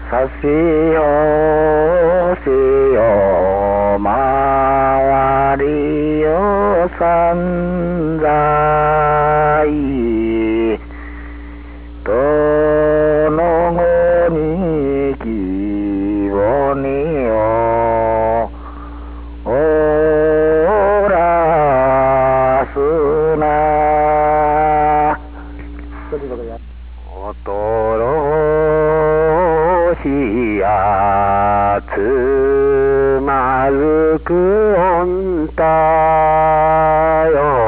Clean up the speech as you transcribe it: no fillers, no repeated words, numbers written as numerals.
差し寄せよ回りよ散財どの後に気をにをおらすなおとろしやつまずくおんたよ